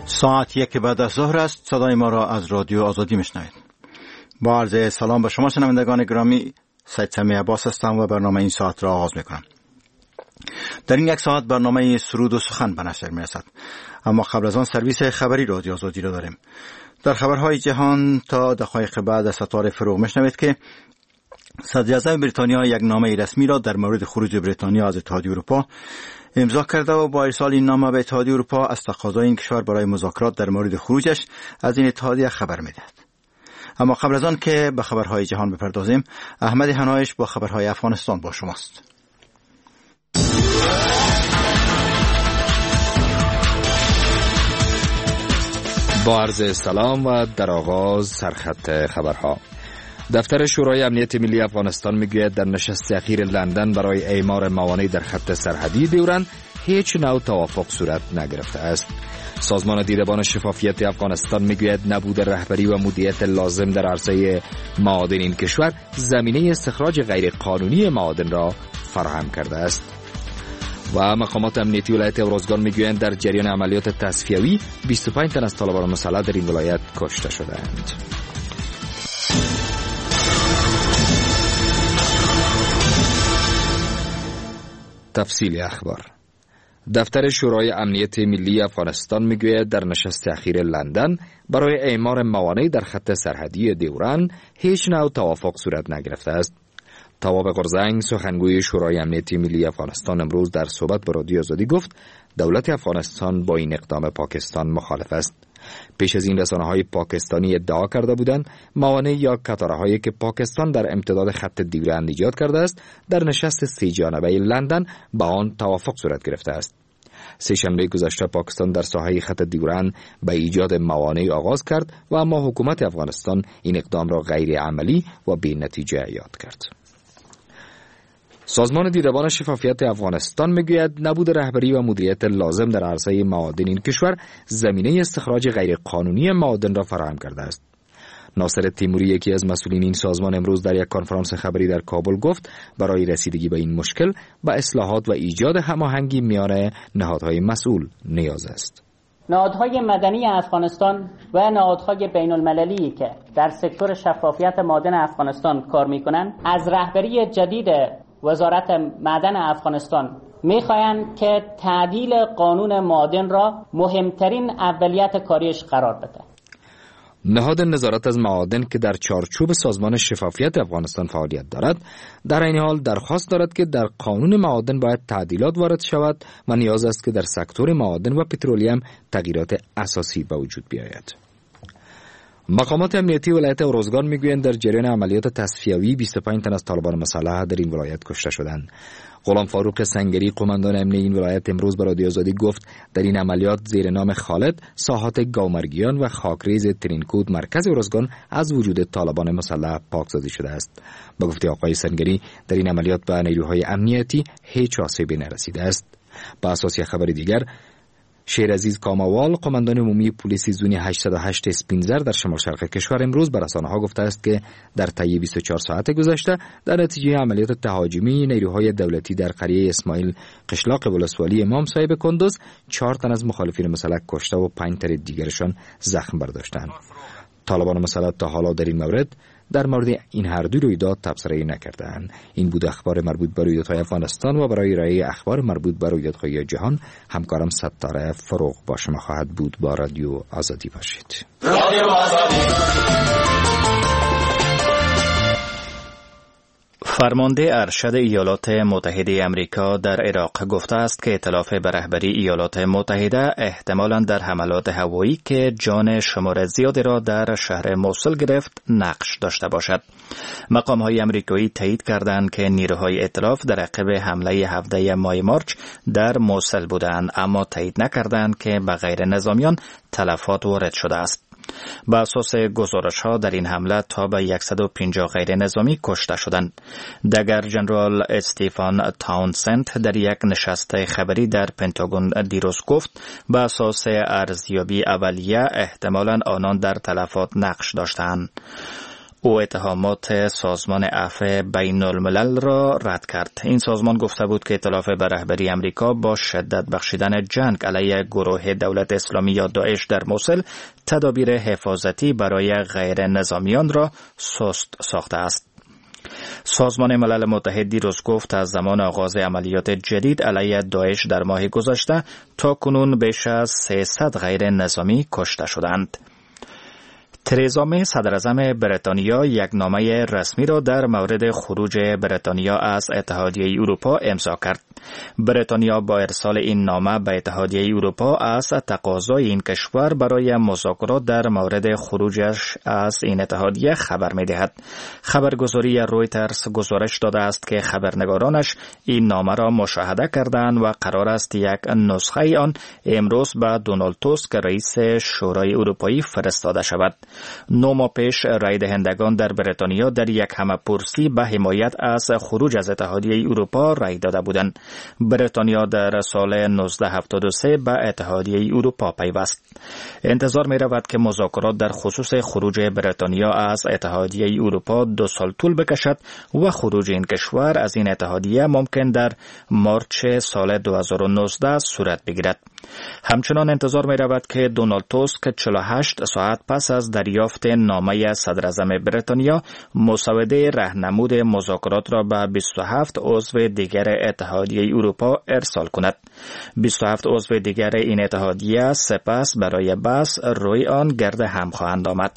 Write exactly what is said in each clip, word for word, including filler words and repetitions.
ساعت یک بعد از ظهر است. صدای ما را از رادیو آزادی میشنوید. با عرض سلام به شما شنوندگان گرامی، سید سمیع عباس هستم و برنامه این ساعت را آغاز میکنم. در این یک ساعت برنامه سرود و سخن به نشر میرسد، اما قبل از آن سرویس خبری رادیو آزادی را داریم. در خبرهای جهان تا دقایق بعد از ستاره فروغ میشنوید که صدر اعظم بریتانیا یک نامه رسمی را در مورد خروج بریتانیا از اتحادیه اروپا امضا کرده و با ارسال این نامه به اتحادیه اروپا از تقاضای این کشور برای مذاکرات در مورد خروجش از این اتحادیه خبر میدهد. اما قبل از آن که به خبرهای جهان بپردازیم، احمد حنایش با خبرهای افغانستان با شماست. با عرض سلام و در آغاز سرخط خبرها. دفتر شورای امنیت ملی افغانستان میگوید در نشست اخیر لندن برای اعمار موانع در خط سرحدی دیورند هیچ نوع توافق صورت نگرفته است. سازمان دیدبان شفافیت افغانستان میگوید نبود رهبری و مدیریت لازم در عرصه معادن این کشور زمینه استخراج غیر قانونی معادن را فراهم کرده است. و مقامات امنیتی ولایت اورزگان میگویند در جریان عملیات تصفیوی بیست و پنج تن از طالبان مسلح در این ولایت کشته شدند. تفصیل اخبار. دفتر شورای امنیت ملی افغانستان میگوید در نشست اخیر لندن برای اعمار موانع در خط سرحدی دیوران هیچ نوع توافق صورت نگرفته است. تواب قرزنگ سخنگوی شورای امنیت ملی افغانستان امروز در صحبت با رادیو آزادی گفت دولت افغانستان با این اقدام پاکستان مخالف است. پیش از این رسانه‌های پاکستانی ادعا کرده بودند موانع یا کتارهایی که پاکستان در امتداد خط دیورند ایجاد کرده است در نشست سه جانبه لندن با آن توافق صورت گرفته است. سه شنبه گذشته پاکستان در ساحه خط دیورند به ایجاد موانع آغاز کرد و اما حکومت افغانستان این اقدام را غیر عملی و بی نتیجه یاد کرد. سازمان دیدبان شفافیت افغانستان میگوید نبود رهبری و مدیریت لازم در عرصه معادن این کشور زمینه استخراج غیر قانونی معادن را فراهم کرده است. ناصر تیموری یکی از مسئولین این سازمان امروز در یک کنفرانس خبری در کابل گفت برای رسیدگی به این مشکل به اصلاحات و ایجاد هماهنگی میان نهادهای مسئول نیاز است. نهادهای مدنی افغانستان و نهادهای بین المللی که در سکتور شفافیت معادن افغانستان کار میکنند از رهبری جدید وزارت معدن افغانستان میخواهند که تعدیل قانون معادن را مهمترین اولیت کاریش قرار بده. نهاد نظارت از معادن که در چارچوب سازمان شفافیت افغانستان فعالیت دارد در این حال درخواست دارد که در قانون معادن باید تعدیلات وارد شود و نیاز است که در سکتور معادن و پترولیم تغییرات اساسی به وجود بیاید. مقامات امنیتی ولایت اورزگان میگویند در جریان عملیات تصفیوی بیست و پنج تن از طالبان مسلح در این ولایت کشته شدند. غلام فاروق سنگری قماندان امنی این ولایت امروز به رادیو آزادی گفت در این عملیات زیر نام خالد ساحات گاومرگیان و خاکریز ترینکود مرکز اورزگان از وجود طالبان مسلح پاکسازی شده است. با گفته آقای سنگری در این عملیات به نیروهای امنیتی هیچ آسیبی نرسیده است. با اساس خبر دیگر شیرعزیز کاموال قماندان عمومی پلیس زون هشتصد و هشت اسپینزر در شمال شرق کشور امروز به رسانه‌ها گفته است که در طی بیست و چهار ساعت گذشته در نتیجه عملیات تهاجمی نیروهای دولتی در قریه اسماعیل قشلاق ولسوالی امام صاحب کندوز چهار تن از مخالفین مسلح کشته و پنج تن دیگرشان زخم برداشتند. طالبان مسلح تا حالا در این مورد در مورد این هر دو رویداد تبصره نکردند. این بود اخبار مربوط به رویدادهای افغانستان و برای ارائه اخبار مربوط به رویدادهای جهان همکارم ستاره فروغ با شما خواهد بود. با رادیو آزادی باشید. رادیو آزادی. فرمانده ارشد ایالات متحده امریکا در عراق گفته است که ائتلاف به رهبری ایالات متحده احتمالاً در حملات هوایی که جان شمار زیادی را در شهر موصل گرفت نقش داشته باشد. مقام‌های امریکایی تایید کردند که نیروهای ائتلاف در عقب حمله هفده ماه مارچ در موصل بودند، اما تایید نکردند که به غیر نظامیان تلفات وارد شده است. بر اساس گزارش‌ها در این حمله تا به صد و پنجاه غیر نظامی کشته شدند. دگر جنرال استیفان تاونسند در یک نشست خبری در پنتاگون دیروز گفت بر اساس ارزیابی اولیه احتمالاً آنان در تلفات نقش داشتند. او اتهامات سازمان عفو بین الملل را رد کرد. این سازمان گفته بود که ائتلاف به رهبری امریکا با شدت بخشیدن جنگ علیه گروه دولت اسلامی یا داعش در موصل تدابیر حفاظتی برای غیر نظامیان را سست ساخته است. سازمان ملل متحد دیروز گفت از زمان آغاز عملیات جدید علیه داعش در ماه گذشته تا کنون بیش از سیصد غیر نظامی کشته شدند. ترزا می صدراعظم بریتانیا یک نامه رسمی را در مورد خروج بریتانیا از اتحادیه اروپا امضا کرد. بریتانیا با ارسال این نامه به اتحادیه اروپا از تقاضای این کشور برای مذاکرات در مورد خروجش از این اتحادیه خبر می دهد. خبرگزاری رویترز گزارش داده است که خبرنگارانش این نامه را مشاهده کردند و قرار است یک نسخه آن امروز به دونالد توسک رئیس شورای اروپایی فرستاده شود. نو ماه پیش رای دهندگان در بریتانیا در یک همه‌پرسی به حمایت از خروج از اتحادیه اروپا رای داده بودند. بریتانیا در سال نوزده هفتاد و سه به اتحادیه اروپا پیوست. انتظار می رود که مذاکرات در خصوص خروج بریتانیا از اتحادیه اروپا دو سال طول بکشد و خروج این کشور از این اتحادیه ممکن در مارچ سال دو هزار و نوزده صورت بگیرد. همچنان انتظار می رود که دونالد توسک چهل و هشت ساعت پس از دریافت نامه صدراعظم بریتانیا مسوده راهنمود مذاکرات را به بیست و هفت عضو دیگر اتحادیه اروپا ارسال کند. بیست و هفت عضو دیگر این اتحادیه سپس برای بحث روی آن گرد هم خواهند آمد.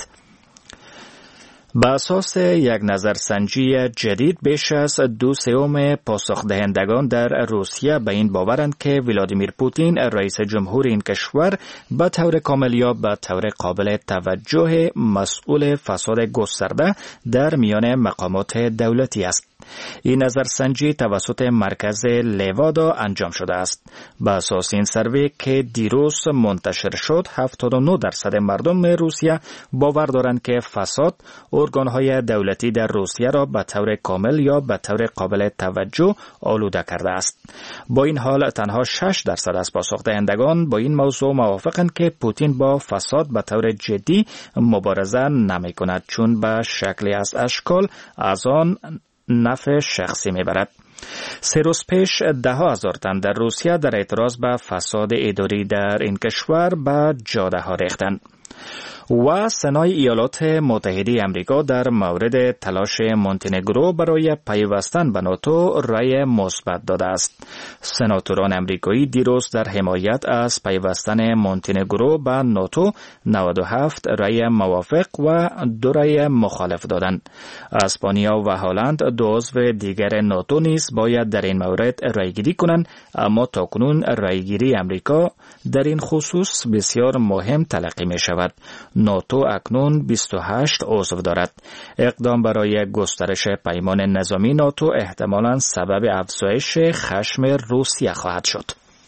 به اساس یک نظرسنجی جدید بیش از دو سوم پاسخ دهندگان در روسیه به این باورند که ولادیمیر پوتین رئیس جمهور این کشور به طور کامل یا به طور قابل توجه مسئول فساد گسترده در میان مقامات دولتی است. این نظرسنجی توسط مرکز لیوادا انجام شده است. به اساس این سروی که دیروز منتشر شد، هفتاد و نه درصد مردم روسیه باور دارند که فساد ارگانهای دولتی در روسیه را به طور کامل یا به طور قابل توجه آلوده کرده است. با این حال تنها شش درصد از پاسخ دهندگان با این موضوع موافقند که پوتین با فساد به طور جدی مبارزه نمی کند، چون به شکلی از اشکال از آن نفع شخصی میبرد. سه روز پیش ده هزار تن در روسیه در اعتراض به فساد اداری در این کشور به جاده ها ریختند. و سنای ایالات متحده امریکا در مورد تلاش مونتنگرو برای پیوستن به ناتو رأی مثبت داده است. سناتوران امریکایی دیروز در حمایت از پیوستن مونتنگرو به ناتو نود و هفت رأی موافق و دو رأی مخالف دادند. اسپانیا و هلند دو عضو دیگر ناتو نیز باید در این مورد رأیگیری کنند، اما تاکنون رأیگیری امریکا در این خصوص بسیار مهم تلقی می شود. ناتو اکنون بیست و هشت عضو دارد. اقدام برای گسترش پیمان نظامی ناتو احتمالاً سبب افزایش خشم روسیه خواهد شد.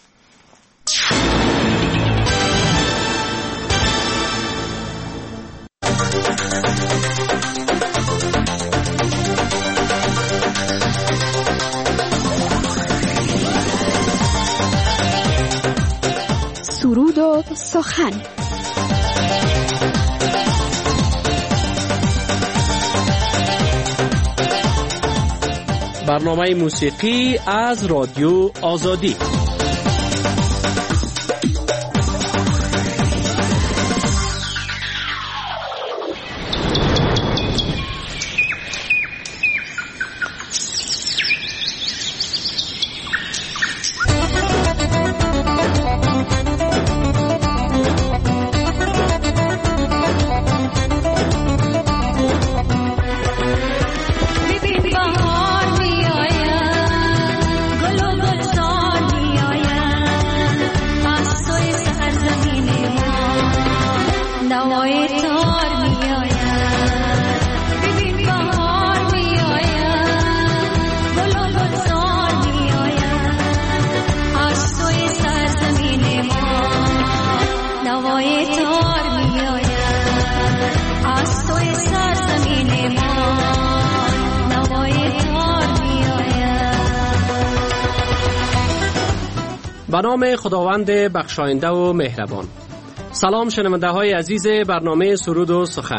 سرود و سخن. برنامه موسیقی از رادیو آزادی. به نام خداوند بخشاینده و مهربان. سلام شنونده های عزیز برنامه سرود و سخن.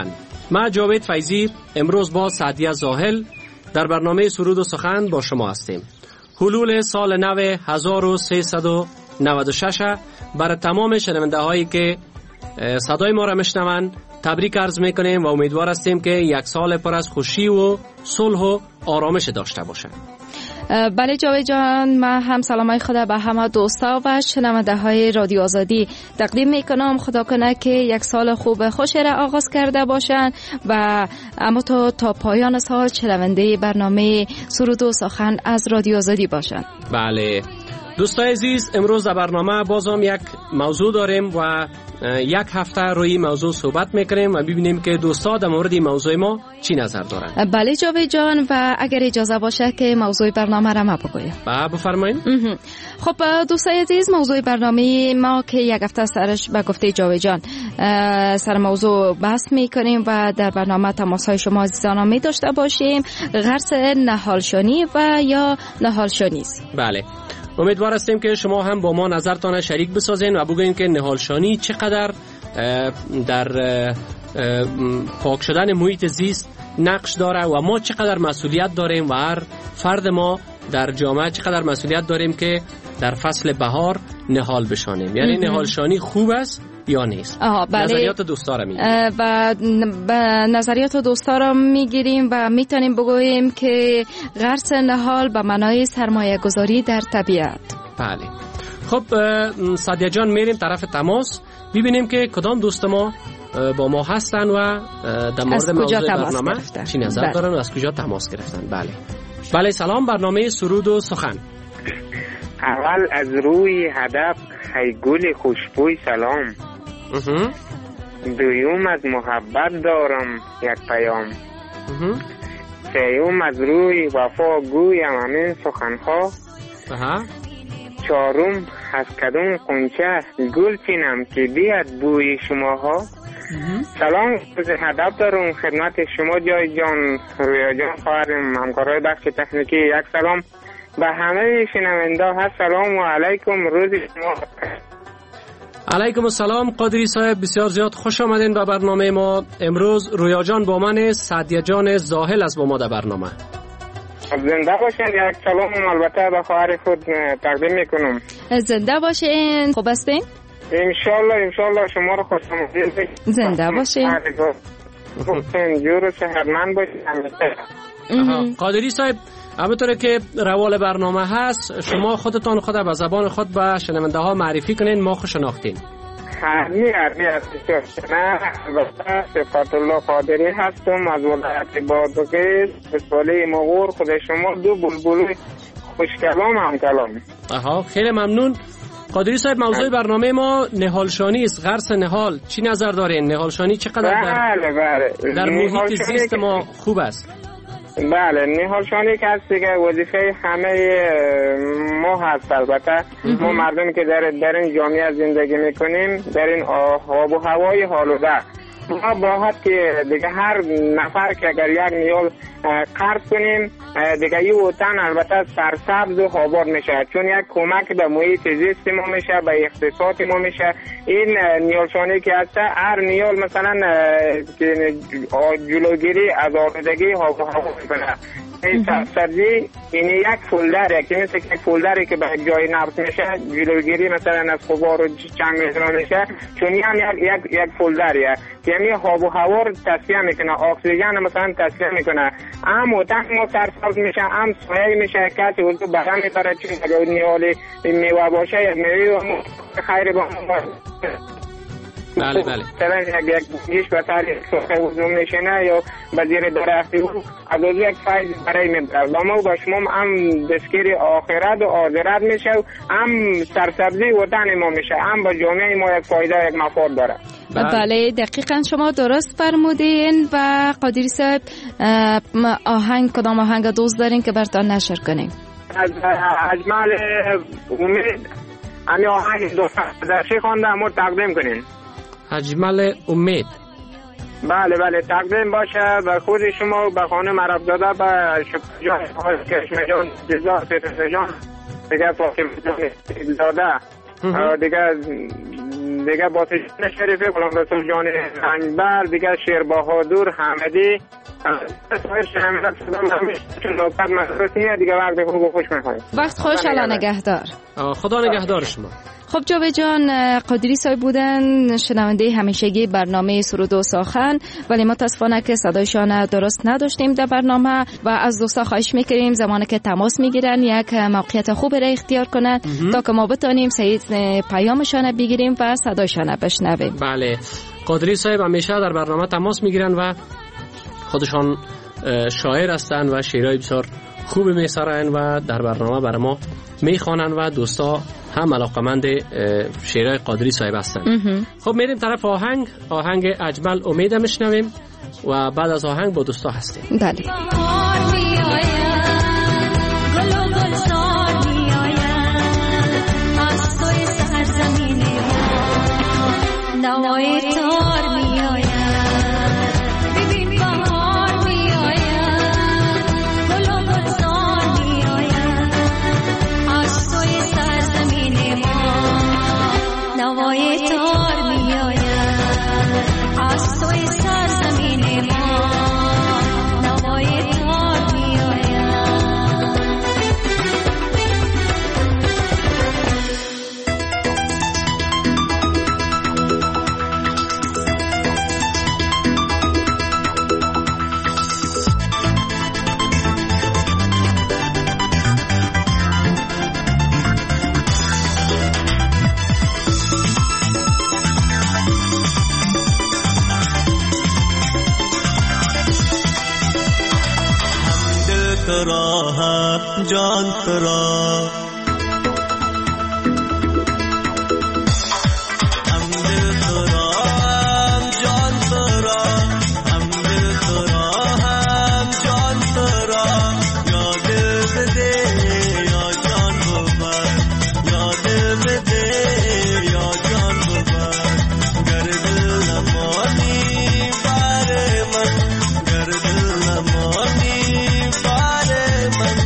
من جاوید فیضی امروز با سعدیه زاهل در برنامه سرود و سخن با شما هستیم. حلول سال نو هزار و سیصد و نود و شش برای تمام شنونده هایی که صدای ما را میشنوند تبریک عرض میکنیم و امیدوار هستیم که یک سال پر از خوشی و صلح و آرامش داشته باشند. بله جاوید جان، من هم سلامای خدا به همه دوستا و شنونده های رادیو آزادی تقدیم میکنم. خدا کنه که یک سال خوب خوش را آغاز کرده باشند و اما تا تا پایان سال شنونده برنامه سرود و سخن از رادیو آزادی باشند. بله دوستای عزیز، امروز در برنامه بازم یک موضوع داریم و یک هفته روی موضوع صحبت میکنیم و ببینیم که دوستا در مورد موضوع ما چی نظر دارن. بله جاوید جان، و اگر اجازه باشه که موضوع برنامه را ما بگویم. با بفرمایید. خب دوستای عزیز، موضوع برنامه ما که یک هفته سرش به گفته جاوید جان سر موضوع بحث میکنیم و در برنامه تماسهای شما عزیزان می داشته باشیم. غرس نهالشانی و یا نهالشانی است. بله، امیدوار هستیم که شما هم با ما نظرتان شریک بسازین و بگوین که نهالشانی چقدر در پاک شدن محیط زیست نقش داره و ما چقدر مسئولیت داریم و هر فرد ما در جامعه چقدر مسئولیت داریم که در فصل بهار نهال بشانیم. یعنی نهالشانی خوب است یا نیست؟ بله. نظریات دوستا را میگیریم و ب... نظریات دوستا را میگیریم و میتونیم بگوییم که غرس نهال به معنای سرمایه گذاری در طبیعت. بله. خب سعدیه جان، میریم طرف تماس ببینیم که کدام دوست ما با ما هستن و در مورد موضوع برنامه گرفتن. چی نظر بله. دارن و از کجا تماس گرفتن. بله بله سلام، برنامه سرود و سخن. اول از روی هدف ای گل خوشبوی سلام. دویم از محبت دارم یک پیام. سیوم از روی وفا گویم همین سخنها. چهارم از کدوم قنچه گل چینم که بیاد بوی شماها. سلام، از هدف دارم خدمت شما جای جان، رویا جان، خواهرم، همکارای بخش تکنیکی. یک سلام به همه شنونده ها. سلام و علیکم، روز شما. علیکم السلام قادری صاحب، بسیار زیاد خوش آمدین به برنامه ما. امروز رویا جان با من، سعدیه جان زاهل از با ما در برنامه. زنده باشین. یک سلام البته به خواهر خود تقدیم میکنم. زنده باشین. خوب هستین؟ انشالله انشالله شما رو خوش آمدید. زنده باشین. خوبتین، جور و صحتمند باشین. قادری صاحب، همونطوره که روال برنامه هست، شما خودتان خود به زبان خود به شنونده ها معرفی کنین، ما خوش شناختین. هرمی هرمی هستی. من صفت الله قادری هستم از ولایت بادغیس، فسفاله مغور. خود شما دو بلبل خوش کلام هم کلام. آها، خیلی ممنون. قادری صاحب، موضوع برنامه ما نهالشانی است، غرس نهال. چی نظر دارین؟ نهالشانی چقدر در, بله بله. در محیط زیست ما خوب است؟ بله، نهالشانی که هست دیگه وظیفه همه ما هست. البته ما مردمی که در در این جامعه زندگی میکنیم، در این آب و هوای حال و ده، ما باید که دیگه هر نفر که اگر یک نیال قرض کنیم دیگه این وطن البته سرسبز و آباد میشه، چون یک کمک به محیط زیست ما میشه، به اقتصاد ما میشه. این نیالشانی که هست، هر نیال مثلا جلوگیری از آلودگی آب و هوا میکنه. این سبزی این یک فولدره که مثل یک فولدری که به جای نبض میشه، جلوگیری مثلا از غبار و چنگ میزنه میشه، چون این هم یک یک یک فولدریه که یعنی آب و هوا رو تصفیه میکنه، اکسیژن مثلا تصفیه میکنه. هم وطن ما سرسبز میشه، هم سایه میشه، کسی وضو بدن میبره، چون اگر نیالی میوه باشه یک میوه خیلی با بله بله. مثلا یک یک به تاریخ وضو میشنه یا به زیر درختی او از او یک فایده برای میبره. ما با شما هم دستگیری آخرت و آخرت میشه، هم سرسبزی وطن ما میشه، هم با جامعه ما یک فایده یک مفاد داره. بله دقیقاً شما درست فرمودین. و قادری صاحب، آهنگ کدام آهنگ دوست دارین که براتون نشر کنیم؟ از اجمل امید امی آهنگ دوست درشی خوانده امور تقدیم کنین. اجمل امید. بله بله، تقدیم باشه به خود شما، به خانم عرب داده، به شکر جان کشمه جان جزا فتر جان دیگه، فاطمه جان داده دیگه، دیگه با تشکیل شریفی غلام رسول جان رنجبر دیگه شیر بهادر حمدی سایر شهمیدت صدا همیشه چون نوکت مدرسیه دیگه وقت خوب خوش میخواهیم. وقت خوش. الله نگهدار. خدا نگهدار شما. خب جاوید جان، قادری صاحب بودن شنونده همیشگی برنامه سرود و سخن، ولی متاسفانه که صدایشان درست نداشتیم در برنامه و از دوستا خواهش میکنیم زمانی که تماس میگیرن یک موقعیت خوب را اختیار کنن تا که ما بتونیم صحیح پیامشان بگیریم و صدایشان بشنویم. بله، قادری صاحب همیشه در برنامه تماس میگیرن و خودشان شاعر هستند و شعرهای بسیار خوب میسرن و در برنامه برای ما میخوانن و دوستا هم علاقمند شعرهای قادری صاحب هستن. خب میریم طرف آهنگ آهنگ اجمل امید میشنویم و بعد از آهنگ با دوستا هستیم. بله. نوای تار می آید ببین بهار می آید گل و گلزار می آید از توی سرزمین ما نوای تار می آید از توی سرزمین ما نوای تار می آید. جان ترا हम दिल तोरा हम जान तोरा हम दिल तोरा हम जान तोरा या दिल में दे या जान गोबर या दिल में दे या जान गोबर गर दिल न मानी बारे मन गर दिल न मानी बारे मन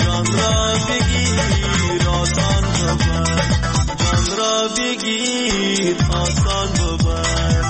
بگیر آسان ببر جان را بگیر آسان ببر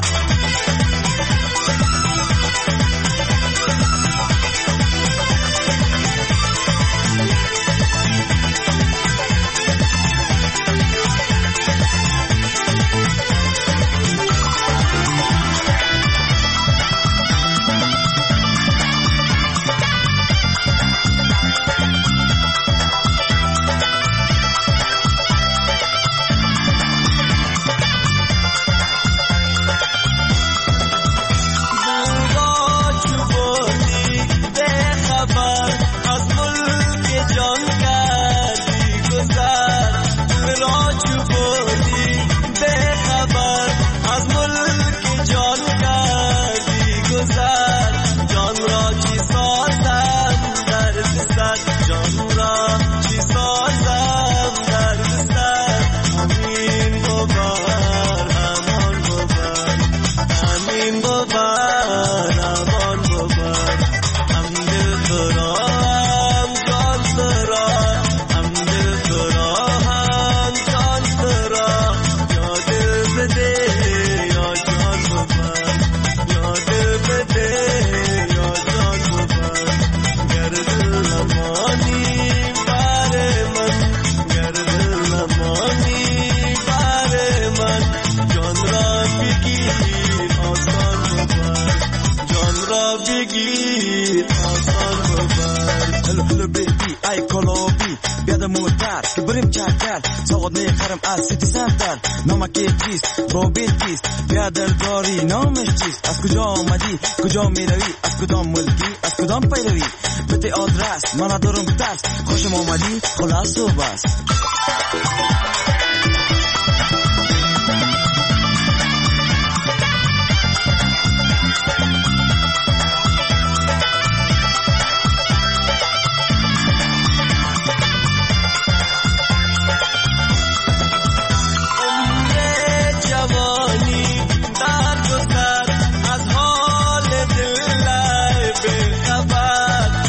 دلداری نامش چیست از کجا آمدی کجا میروی از کدام ملکی از کدام پیروی بده آدرس من ندارم ترس خوشم آمدی خلاص و بس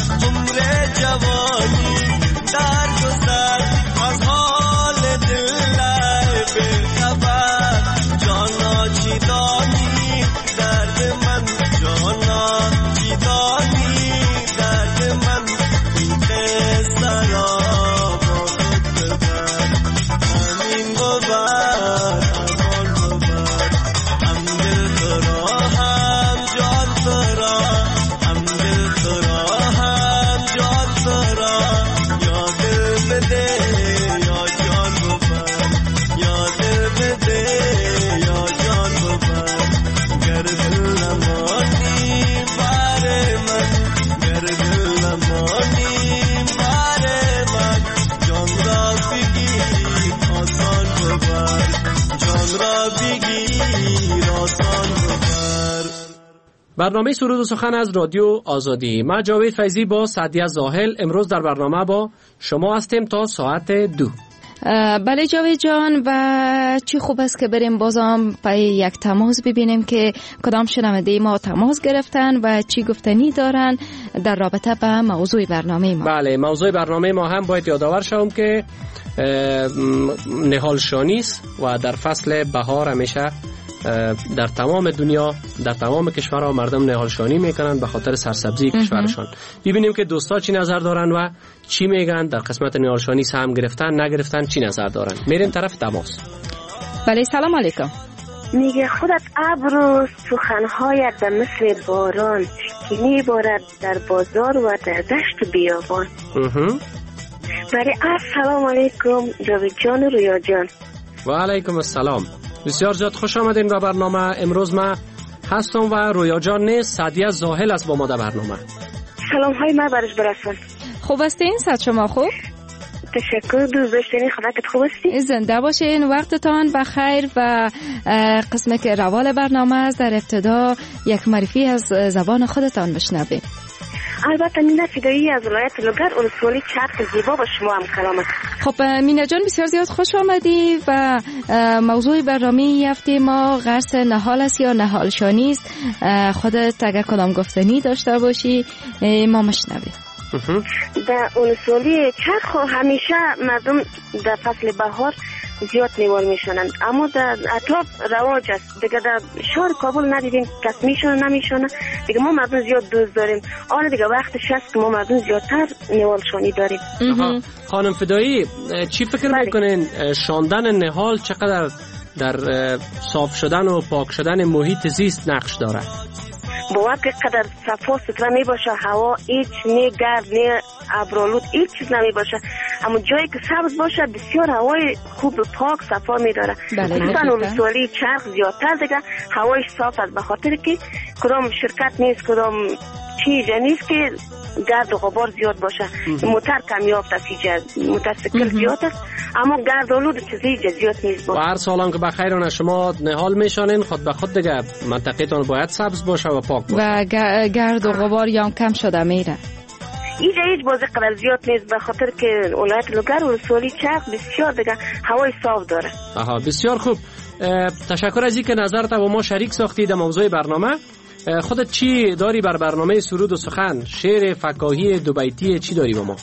جوانی در گذر از حال دل آسان ببر. برنامه سرود و سخن از رادیو آزادی. من جاوید فیضی با سعدیه زاهل امروز در برنامه با شما هستیم تا ساعت دو. بله جاوید جان، و چی خوب است که بریم بازم پای یک تماس ببینیم که کدام شنونده ما تماس گرفتن و چی گفتنی دارن در رابطه با موضوع برنامه ما. بله، موضوع برنامه ما هم باید یادآور شوم که نهال شانی است و در فصل بهار همیشه در تمام دنیا، در تمام کشورها مردم نهال شانی میکنن به خاطر سرسبزی کشورشان. ببینیم که دوستا چی نظر دارن و چی میگن در قسمت نهال شانی، سهم گرفتن نگرفتن چی نظر دارن. میریم طرف تماس. بله سلام علیکم. میگه خودت ابر و سخنهایت به مثل باران که میبارد در بازار و در دشت و بیابان. بله السلام علیکم جاوید جان و رویا جان. و علیکم السلام. بسیار زیاد خوش آمدین به برنامه. امروز من هستم و رویا جان نیست، سعدیه زاهل است با ما در برنامه. سلام های من برش برسن. خوب هستین؟ صد شما خوب؟ تشکر دوست داشتنی، خدا که خوب هستی. زنده باشین، وقتتان بخیر. و قسم که روال برنامه است در ابتدا یک معرفی از زبان خودتان بشنویم. البته مینا فدایی از ولایت لوگر ولسوالی چرخ زیبا با شما هم کلامت. خب مینا جان بسیار زیاد خوش آمدی و موضوع برنامه این هفته ما قرص نهال است یا نهال شانی است. خودت اگر کدام گفتنی داشته باشی ما مشنویم. در ولسوالی چرخ همیشه مردم در فصل بهار زیاد نیوال میشونن، اما در اطراف رواج است دیگه. در شهر کابل ندیدیم کس میشونه نمیشونه دیگه. ما مردم زیاد دوست داریم. آره دیگه وقتش هست که ما مردم زیادتر نیوال شانی داریم. خانم فدایی چی فکر بله. میکنین شاندن نهال چقدر در صاف شدن و پاک شدن محیط زیست نقش داره؟ با وقت قدر صفا ستره می باشه، هوا هیچ نه گرد نه ابرالود هیچ چیز نمی باشه، اما جایی که سبز باشه بسیار هوای خوب پاک صفا می داره. خصوصا ولسوالی چرخ زیادتر دیگه هوایش صاف است، به خاطر که کدام شرکت نیست، کدام چیز نیست که گرد و غبار زیاد باشه. موتر کمیاب است، موتر سکر زیاد است، اما گرد و آلود چیزی زیاد نیست. و هر سالم که بخیرانه شما نهال میشانین خود به خود دیگه منطقه‌تان باید سبز باشه و پاک باشه و گرد و غبار یام کم شده میره. اینجا هیچ بازی قدر زیاد نیست، به خاطر که ولایت لوگر و ولسوالی چرخ بسیار دیگه هوای صاف داره. آها بسیار خوب. تشکر از اینکه نظرت با ما شریک ساختی در موضوع برنامه. خودت چی داری بر برنامه سرود و سخن؟ شعر فکاهی دو بیتی چی داری با ما؟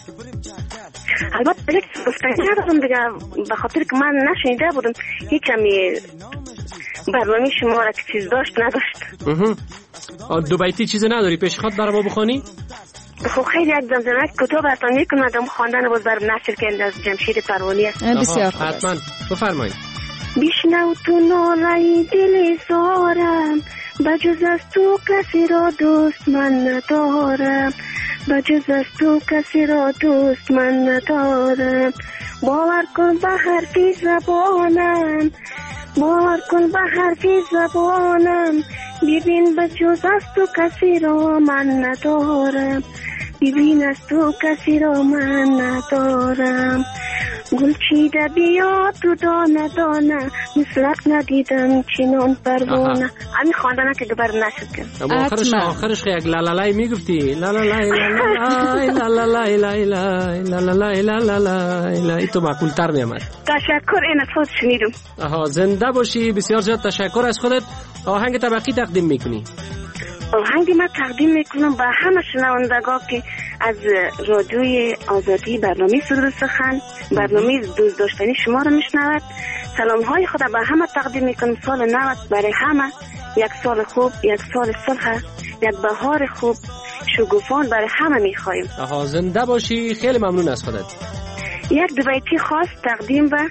البته بلیک گفتنی ندارم دیگه، به خاطر که من نشنیده بودم هیچ همی برنامه شما را که چیز داشت نداشت. دو بیتی چیز نداری پیش خود برای ما بخوانی؟ خب خیلی یک زمزمه کتاب براتون میکنم، خواندن باز برام نشر کردن از جمشید پروانیه. بسیار خوب. حتما بفرمایید. بیشنو تو نالای دل زارم، بجز از تو کسی را دوست من ندارم، بجز از تو کسی را دوست من ندارم. باور کن به حرفی زبانم، باور کن به حرفی زبانم، ببین بجز از تو کسی را من ندارم، ببین از تو کسی را من ندارم. گل چیده بیا تو دانه دانه، مثلک ندیدم چنان پروانه. همین خواندنه که دوباره نشد کنم. اما آخرش آخرش یک لالالای میگفتی، لالالای لالالای لالالای لالالای لالالای لالالای. تو معقول تر میامد. تشکر، این صوت شنیدم. آها زنده باشی، بسیار زیاد تشکر از خودت. آهنگ طبقی تقدیم میکنی؟ آهنگ ما تقدیم میکنم به همه شنوندگان که از رادیوی آزادی برنامه سرود و سخن، برنامه دوست داشتنی شما رو میشنود. سلام های خدا به همه تقدیم میکنم. سال نو برای همه یک سال خوب، یک سال صلح، یک بهار خوب شگوفان برای همه میخوایم. آها زنده باشی، خیلی ممنون از خودت. یک دو بیتی خاص تقدیم به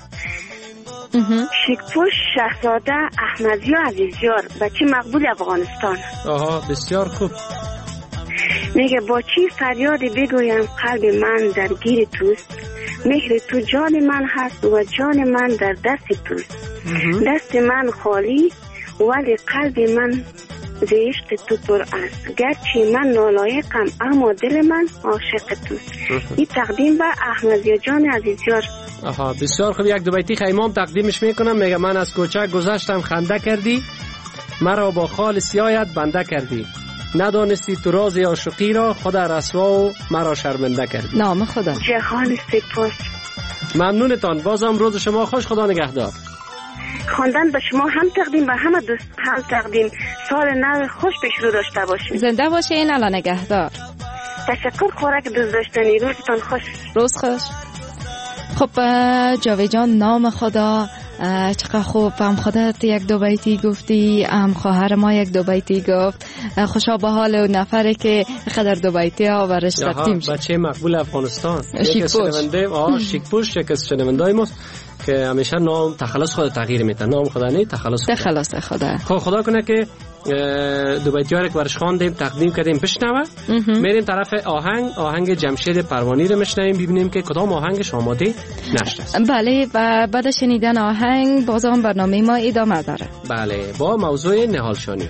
شیکپوش شهزاده احمدی و عزیزیار، بچه مقبول افغانستان. آها بسیار خوب. میگه با چی فریادی بگویم قلب من درگیر توست، مهر تو جان من هست و جان من در دست توست. دست من خالی ولی قلب من ز عشق تو پر است، گرچه من نالایقم اما دل من عاشق توست. این تقدیم به احمدی جان عزیزیار آها بسیار خوب. یک دو بیتی خیمام تقدیمش میکنم. میگه من از کوچک گذشتم خنده کردی، مرا با خال سیایت بنده کردی، ندانستی تو راز عاشقی را، خدا رسوا و مرا شرمنده کردی. نام خدا. جهان سپاس. ممنونتان. بازم روز شما خوش. خدا نگهدار. خواندن به شما هم تقدیم به همه دوست هم تقدیم. سال نو خوش پیش رو داشته باشین. زنده باشین. الله نگهدار. تشکر. خوراک دوست داشتنی. روزتان خوش. روز خوش. خب جاوید جان، نام خدا چقدر خوب. هم خودت یک دو بیتی گفتی، هم خواهر ما یک دو بیتی گفت. خوشا به حال و نفره که قدر دو بیتی ها برش تقدیم شد. بچه مقبول افغانستان شیکپوش. آه شیکپوش یک از شنوندای ماست که همیشه نام تخلص خود تغییر میده. نام خدا نه، تخلص خدا. تخلص خدا. خب خدا کنه که دو بیتی‌ها رو که برش خواندیم تقدیم کردیم بشنوه. میریم طرف آهنگ. آهنگ جمشید پروانی رو میشنویم، ببینیم که کدام آهنگش آماده نشده است. بله و بعد شنیدن آهنگ بازم برنامه ما ادامه داره. بله با موضوع نهال شانی.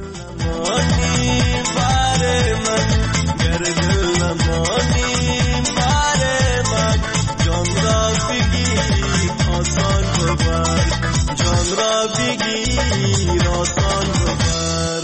جان را بگیر آسان ببر.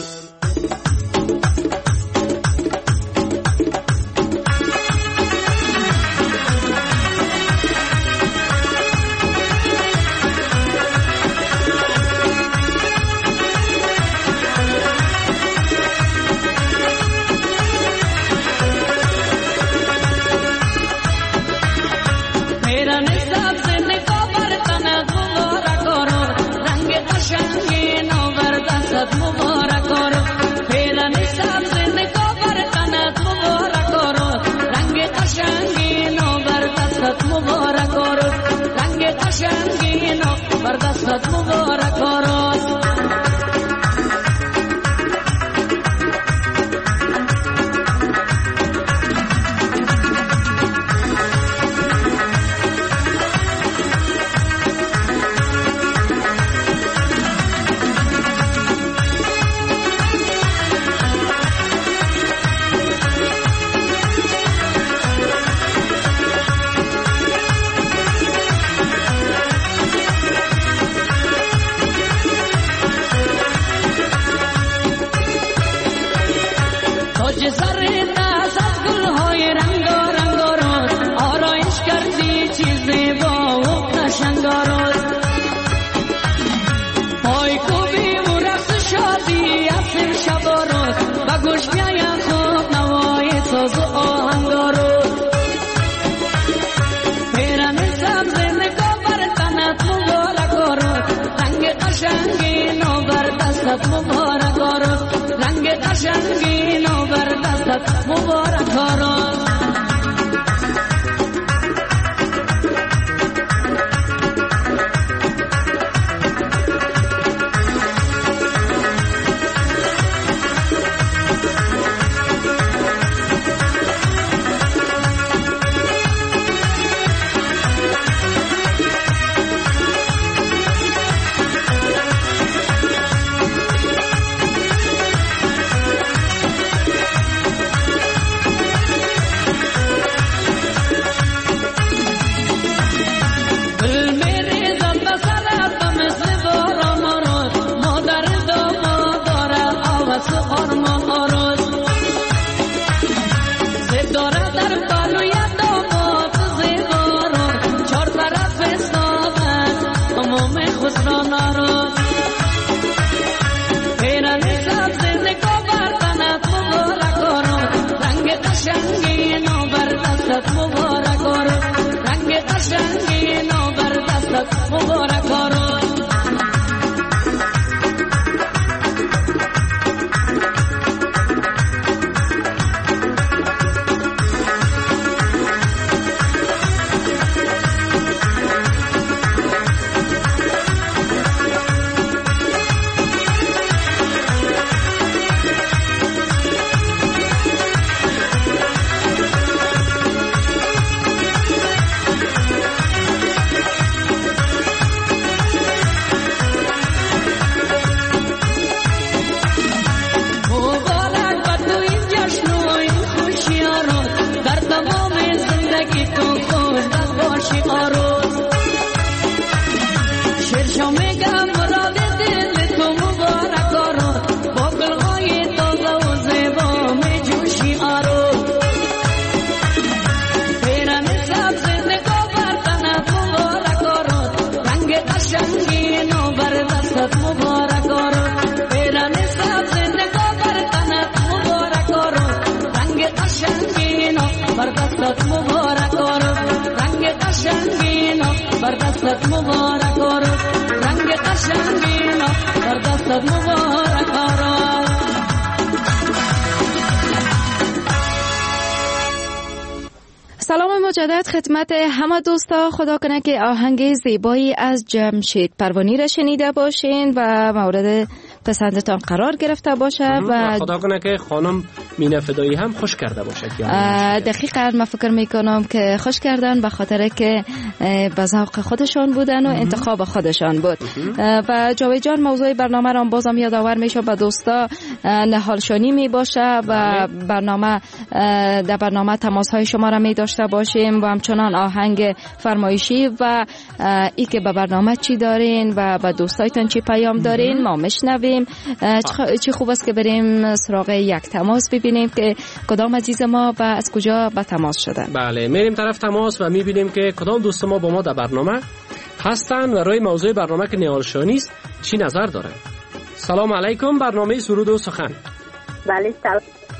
مجدد خدمت همه دوستا، خدا کنه که آهنگ زیبایی از جمشید پروانی را شنیده باشین و مورد پسندتان قرار گرفته باشه و خدا کنه که خانم مینه فدایی هم خوش کرده باشه. دقیقاً من فکر میکنم که خوش کردن به خاطر که به ذوق خودشان بودن و انتخاب خودشان بود. و جاوید جان موضوع برنامه را بازم یادآور میشه به دوستا، نهالشانی می باشه و برنامه در برنامه تماس های شما را می داشته باشیم و همچنان آهنگ فرمایشی و ای که به برنامه چی دارین و به دوستایتان چی پیام دارین ما میشنویم. چی خوب است که بریم سراغ یک تماس ببینیم که کدام عزیز ما و از کجا به تماس شدن. بله میریم طرف تماس و میبینیم که کدام دوست ما با ما در برنامه هستن و روی موضوع برنامه که نهالشانی است چی نظر دارن. سلام علیکم، برنامه سرود و سخن. بله سلام.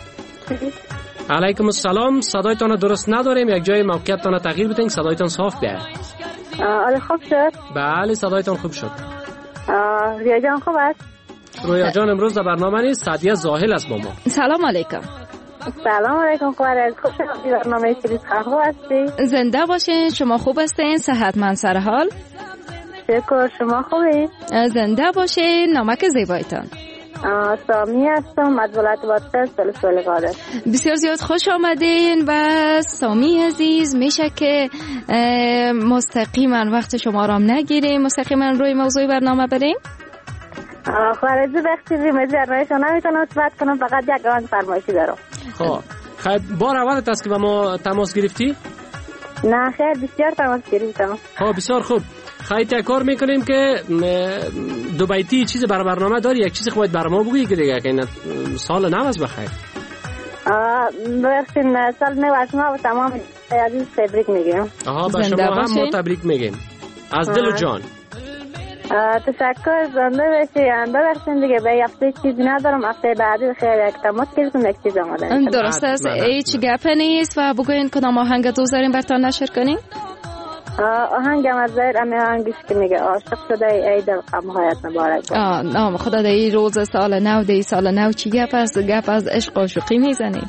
علیکم السلام. صدایتان درست نداریم، یک جای موقعیتتان تغییر بدین صدایتان صاف بیاد. آره خوب شد. بله صدایتان خوب شد. رویا جان خوب است؟ رویا جان امروز در برنامه نیست، سعدیه زاهل است با ما. سلام علیکم. سلام علیکم. خوب است؟ خوب شد برنامه سرود خوب هستی؟ زنده باشین. شما خوب هستین؟ صحتمند سر حال؟ شکر. شما خوبی؟ زنده باشین. نامک زیبایتان؟ سامی هستم از ولایت واتسن سلسله قادر. بسیار زیاد خوش آمدین. و سامی عزیز میشه که مستقیما وقت شما را نگیریم، مستقیما روی موضوع برنامه بریم. خارجی وقتی روی برنامه شما نمیتونم صحبت کنم، فقط یک آهنگ فرمایشی دارم. خب خب بار اولت است که با ما تماس گرفتی؟ نه خیر بسیار تماس گرفتم. خب بسیار خوب. خیلی کار میکنیم که دو بیتی چیز برای برنامه داری، یک چیز خواهید برای ما بگویی که دیگه که این سال نو از بخیر. برسین سال نو از ما و تمام عزیز تبریک میگیم. آها به شما هم ما تبریک میگیم از دل و جان. تشکر. زنده باشی. ببخشید دیگه به هفته چیزی ندارم، هفته بعدی خیر یک تماس گرفتم یک چیز آماده. درست است، هیچ گپ نیست. و بگوین کدام آهنگ دوست دارین براتون نشر کنیم؟ آهنگم از زیر امی آهنگش که میگه عاشق شده ای دل غمهایت مبارک. آه نام خدا در این روز سال نو، در این سال نو چی گپ است؟ گپ از عشق و عاشقی میزنیم.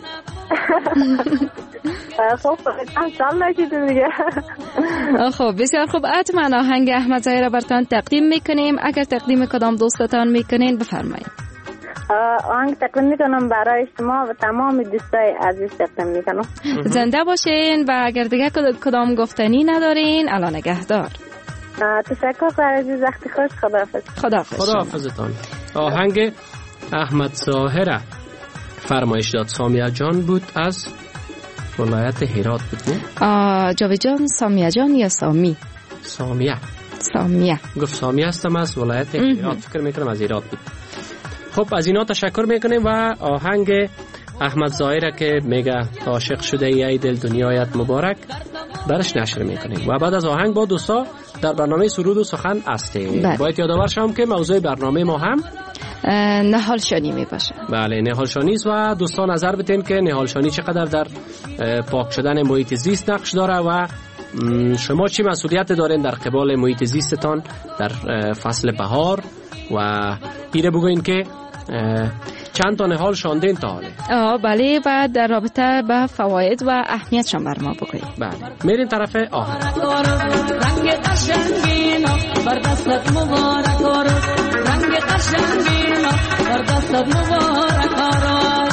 خب هم سال نشید دیگه. خب بسیار خوب. حتما آهنگ احمد ظاهر را براتون تقدیم میکنیم. اگر تقدیم کدام دوستتان میکنین بفرمایید. آهنگ تقدیم میکنم برای شما و تمام دوستای عزیز تقدیم میکنم. زنده باشین. و اگر دیگه کدام گفتنی ندارین الان نگهدار. تشکر برای عزیز. وقتی خوش. خداحافظ. خداحافظ. خداحافظتان. آهنگ احمد ظاهر فرمایش داد سامیه جان بود از ولایت هرات بود. نه جاوید جان سامیه جان یا سامی؟ سامیه. سامیه گفت سامیه هستم از ولایت هرات، فکر میکنم از هرات بود. خب از اینا تشکر میکنیم و آهنگ احمد ظاهر که میگه عاشق شده ای دل دنیایت مبارک درش نشر میکنیم. و بعد از آهنگ با دوستا در برنامه سرود و سخن هستیم. باید یادآور شم که موضوع برنامه ما هم نهالشانی می باشه. بله نهالشانی است و دوستان نظر بدین که نهالشانی چقدر در پاک شدن محیط زیست نقش داره و شما چی مسئولیت دارین در قبال محیط زیستتان در فصل بهار و پیره بگوین که چند تا نهال شاندین تا حاله. آه بله. و در رابطه با فواید و اهمیتشان بر ما بگوین. بله میرین طرف آهنگ. رنگ قشنگینا بر دستت مبارک آر، رنگ قشنگینا بر دستت مبارک آر.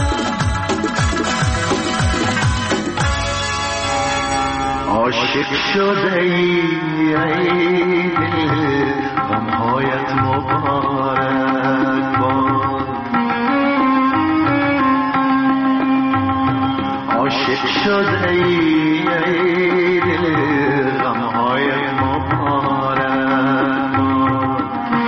عاشق شده ای ای دل غمهایت مبارک باد، عاشق شده ای ای دل غمهایت مبارک باد،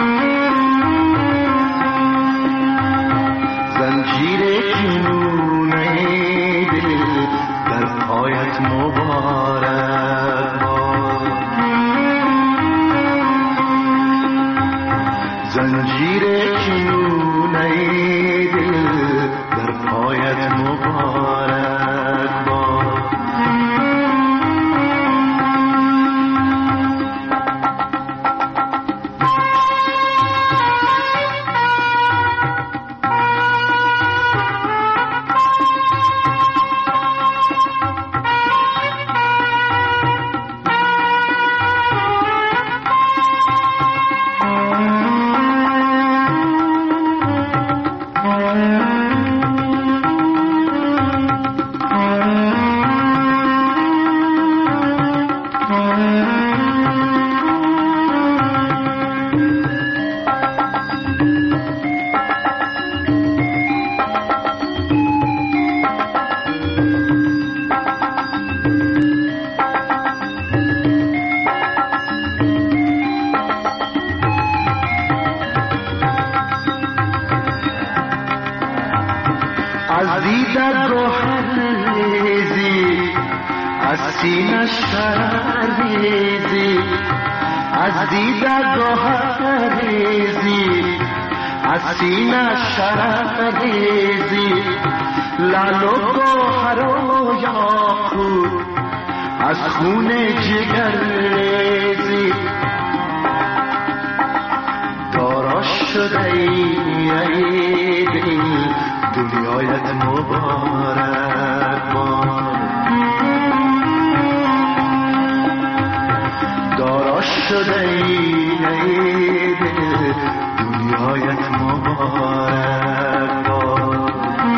زنجیر جنون ای دل در پایت مبارک باد، زنجیر جنون دیدن گوهریزی از سینه شرریزی از دیدن گوهریزی از سینه شرریزی لالو گوهر و یاقوت از خون جگر ریزی دارا شده ای دل دنیایت مبارک باد دارا شده ای دل دنیایت مبارک باد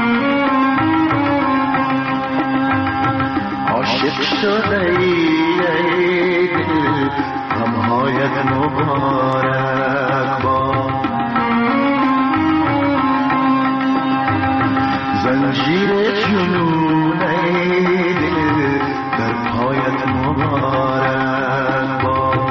عاشق شده ای دل غمهایت مبارک باد زنجیر جنون ای دل در پایت مبارک باد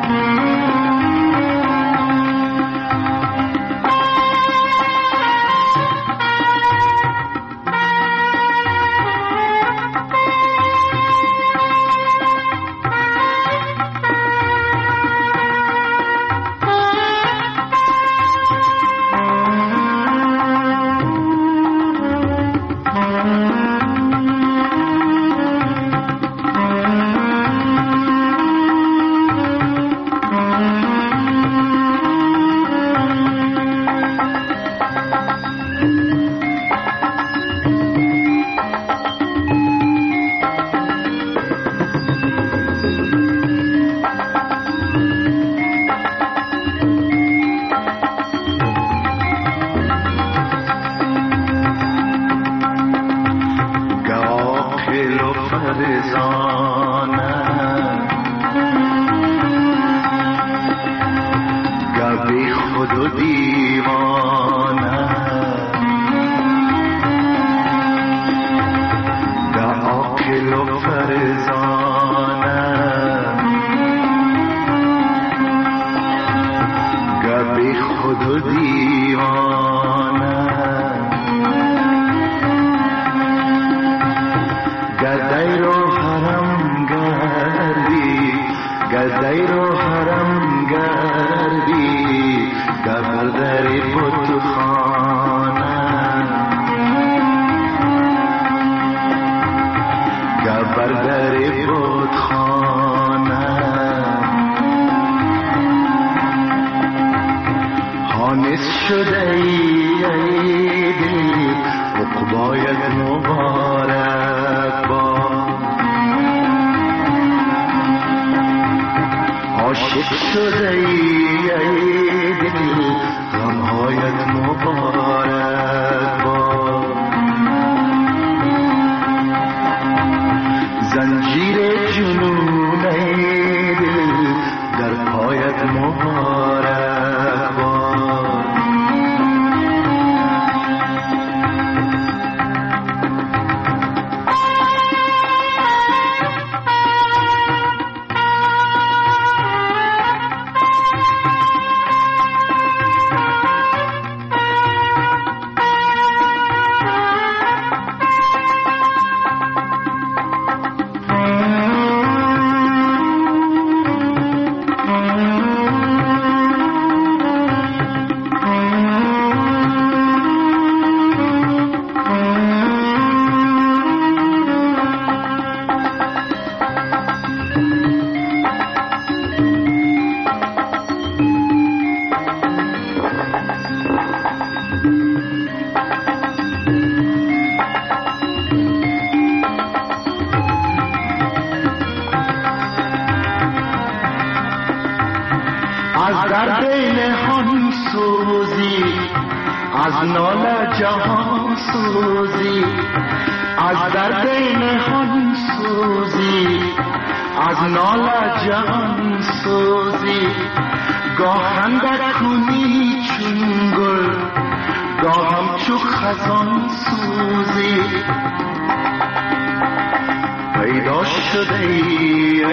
پیدا شده ای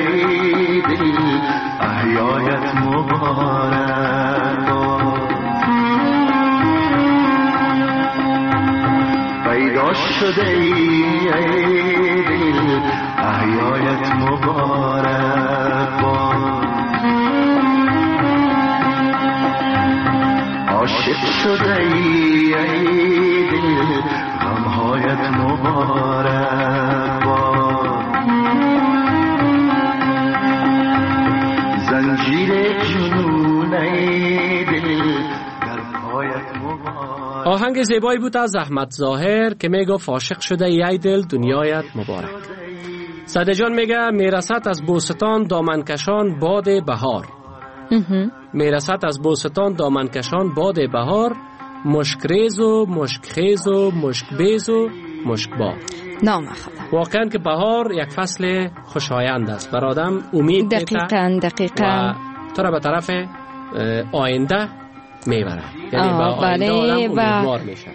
دل احیایت مبارک پیدا شده ای ای دل احیایت مبارک باد عاشق شده ای ای دل غمهایت مبارک باد زنجیر جنون ای دل در پایت مبارک. آهنگ زیبایی بود از احمد ظاهر که میگه عاشق شده ای دل دنیایت مبارک. صده جان میگه میرسد از بوستان دامنکشان باد بهار، میرسد از بوستان دامنکشان باد بهار، مشکریز و مشکخیز و مشکبیز و مشکبار. نام خدا. واقعا که بهار یک فصل خوشایند است، بر آدم امید میده دقیقاً دقیقاً و تو را به طرف آینده میبره، یعنی به آینده آدم امیدوار میشه.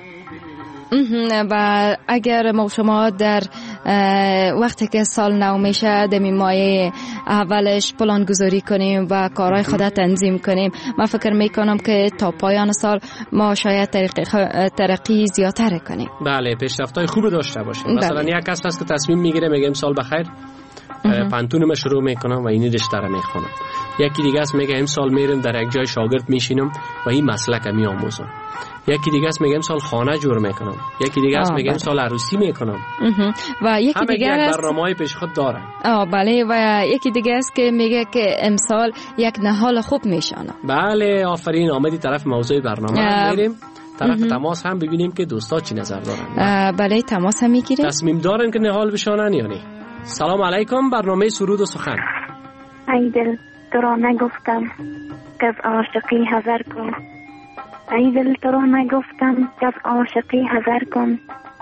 و اگر ما شما در وقتی که سال نو میشه دمی مایه اولش پلان گذاری کنیم و کارهای خود تنظیم کنیم، من فکر میکنم که تا پایان سال ما شاید ترقی زیادتر کنیم. بله، پیشرفت‌های خوب داشته باشیم. مثلا یک کس هست که تصمیم میگیره میگه امسال بخیر پانتونم شروع میکنم و اینی رشته را میخونم. یکی دیگه است میگه امسال میرم در یک جای شاگرد میشینم و این مسلک میآموزم. یکی دیگه است میگه امسال خانه جور میکنم. یکی دیگه است میگه امسال عروسی میکنم. و یکی دیگه است برنامه‌های پیش خود داره. آه بله، و یکی دیگه است که میگه که امسال یک نهال خوب میشانم. بله، آفرین. آمدی طرف موضوع برنامه میریم. طرف ام. تماس هم ببینیم که دوستا چی نظر دارن. بله، تماس هم میگیره. تصمیم دارن که نهال بشانن یا نه. سلام علیکم، برنامه سرود و سخن. ای دل تو را نگفتم که از عاشقی حذر کن، ای دل تو را نگفتم که از عاشقی حذر کن،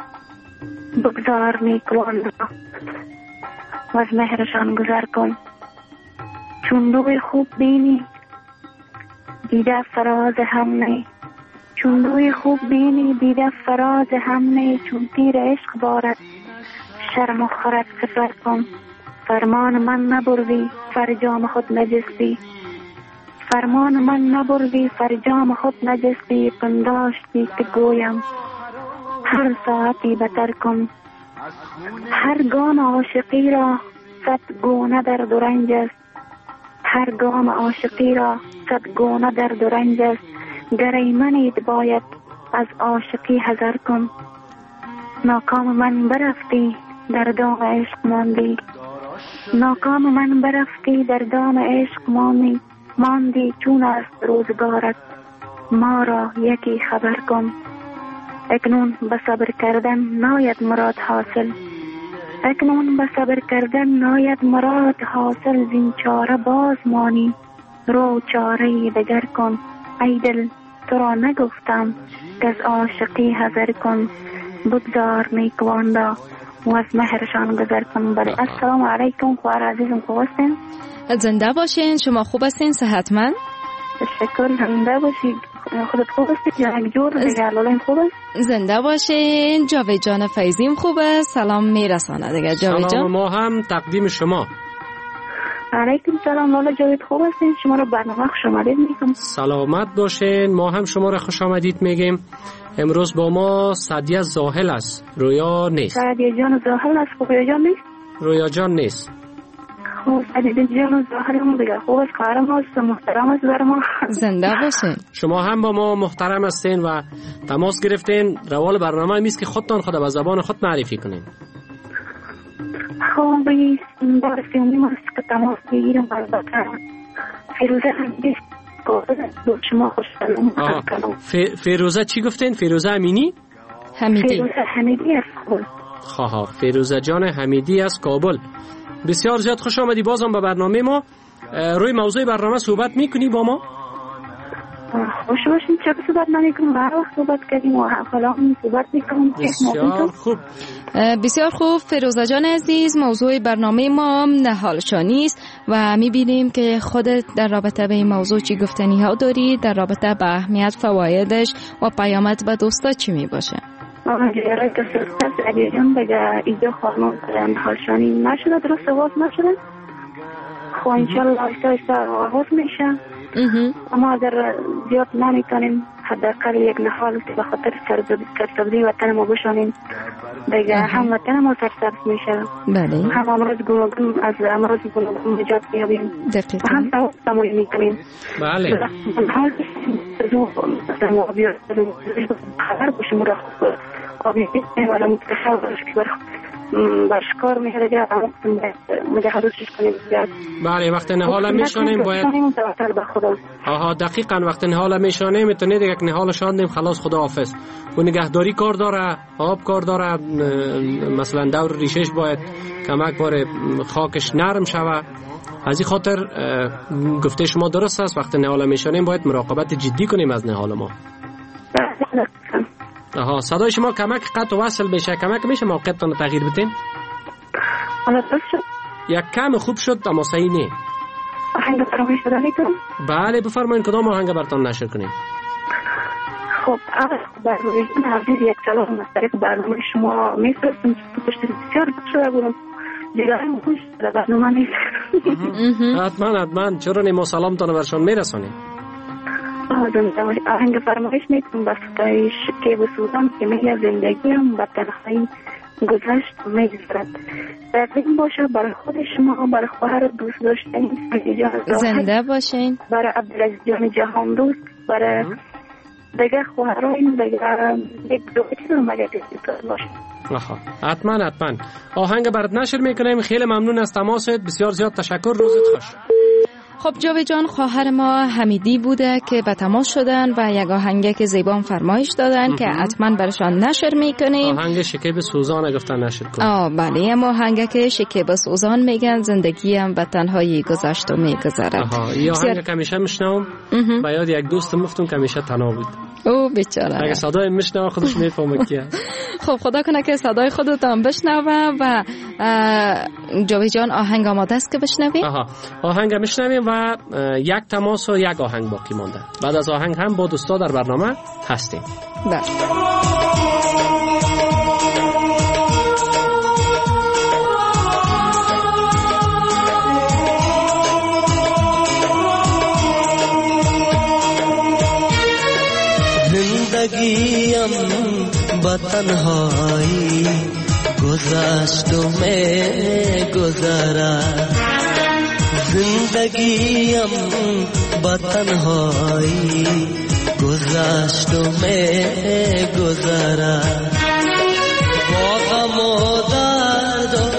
بگذار نیکوان را و از مهرشان گذر کن، چون روی خوب بینی دیده فراز هم نی، چون روی خوب بینی دیده فراز هم نی، چون تیر عشق بارد شرم و خرد سفر کن، فرمان من نبردی فرجام خود نجستی، فرمان من نبردی فرجام خود نجستی، پنداشتی که گویم هر ساعتی بتر کن، هر گام عاشقی را صد گونه درد و رنج است، هر گام عاشقی را صد گونه درد و رنج است، گر ایمنید باید از عاشقی حذر کن، ناکام من برفتی در دام عشق ماندی، ناکام من برفتی در دام عشق ماندی، ماندی چون است روزگارت ما را یکی خبر کن، اکنون به صبر کردن ناید مراد حاصل، اکنون به صبر کردن ناید مراد حاصل، زین چاره باز مانی رو چاره دگر کن، ای دل تو را نگفتم که از عاشقی حذر کن، بگذار نیکوان را و از مهرشان گذر کن. بله، السلام علیکم خواهر عزیزم، خوب هستین؟ زنده باشین. شما خوب هستین؟ صحتمند؟ تشکر. زنده باشید. خودت خوب هستید؟ یک جور دیگه الان خوب است؟ زنده باشین. جاوید جان فیضیم خوبه. سلام میرسانه دیگه جاوید جان. سلام ما هم تقدیم شما. علیکم سلام. لالا جاوید خوب هستین؟ شما رو برنامه خوش آمدید میگم. سلامت باشین. ما هم شما رو خوش آمدید میگیم. امروز با ما سعدیه زاهل است، رویا نیست. سعدیه جان زاهل است، رویا جان نیست. رویا جان نیست. خوب، سعدیه جان زاهل هم دیگه خوب است، کارم است، محترم است بر ما. زنده باشین. شما هم با ما محترم هستین و تماس گرفتین. روال برنامه میست که خودتان خود به زبان خود معرفی کنین. خوب است، بار سیومی است که تماس بگیرم. البته فیروزه هم شما خوش سلام. فیروزه چی گفتین؟ فیروزه امینی؟ حمیدی. فیروزه حمیدی از کابل. خواه فیروزه جان حمیدی از کابل. بسیار زیاد خوش آمدی بازم به برنامه ما. روی موضوع برنامه صحبت میکنی با ما؟ خوش باشین. چه صحبت نمیکنم، هر وقت صحبت کردیم و حالا هم صحبت میکنم. بسیار خوب. بسیار خوب فیروزه جان عزیز، موضوع برنامه ما نهالشانی است و میبینیم که خودت در رابطه به این موضوع چی گفتنی ها داری، در رابطه به اهمیت فوایدش و پیامت به دوستا چی میباشه؟ آقا جیاره که سرست علی جان بگه ایجا خانم نهالشانی نشده، درست آغاز نشده، خب انشالله آیسته آیسته آغاز میشه، اما اگر زیاد نمیتونیم حداقل یک نهال که به خاطر سرسبزی وطن ما بشانیم دیگه هم وطن ما سرسبز میشه بله هم امراض گوناگون از امراض گوناگون نجات میابیم دقیقا هم ثواب تمایل میکنیم. بله حال زو مثلا آبی خبر باشیم را آبی ولی متخصص باشه که برشکار میشه دیگه مجهزش کنیم زیاد. بله وقت نهاله میشانیم باید آها دقیقاً وقت نهاله میشانیم میتونید یک نهال شاندیم خلاص خداحافظ. و نگهداری کار داره، آب کار داره، مثلا دور ریشش باید کمک باره خاکش نرم شوه. از این خاطر گفته شما درست است وقت نهاله میشانیم باید مراقبت جدی کنیم از نهال ما. آها صدای شما کمک قطع و وصل بشه، کمک میشه موقعتون رو تغییر بدین؟ حالا درست شد؟ یک کم خوب شد اما صحیح نه. آهنگ فرمایش بدانی تو؟ بله بفرمایید کدام آهنگ براتون نشر کنیم؟ خب اول برنامه عزیز یک سلام از طریق برنامه شما میفرستم پشت بسیار شده بودم دیگه هم خوش در برنامه نیست. حتما حتما چرا نیما سلامتان برشان میرسانیم؟ آهنگ فرمایش میتونم به صدای شکیب و سوزان که میگه زندگیم به تنهایی گذشت میگذرد تقدیم باشه برای خود شما، برای خواهر دوست داشتنی زنده باشین، برای عبدالعزیز جان جهان دوست، برای دیگه خواهرین دیگه یک دوستی رو مگه دوست باشه. آها حتما حتما آهنگ برات نشر میکنیم. خیلی ممنون از تماست، بسیار زیاد تشکر، روزت خوش. خب جاوید جان خواهر ما حمیدی بوده که به تماس شدن و یک آهنگی که زیبا فرمایش دادن که حتما برشان نشر میکنیم. آهنگ شکیب سوزان گفتن نشر کنیم. آه بله اما آهنگ که شکیب سوزان میگن زندگیم به تنهایی گذشت و میگذرد. آها این آهنگ که همیشه میشنوم به یاد یک دوست مفتم که همیشه تنها بود. او بیچاره اگه صدای میشنوه خودش میفهمه کیه. خب خدا کنه که صدای خودتان بشنوه و جاوید جان آهنگ آماده است که بشنویم. آها آهنگ میشنویم و یک تماس و یک آهنگ باقی مونده. بعد از آهنگ هم با دوستا در برنامه هستیم. بله. زندگیم با تنهایی گذشت و می گذرد زندگیم با تنهایی گذشت و می گذرد با غم و درد و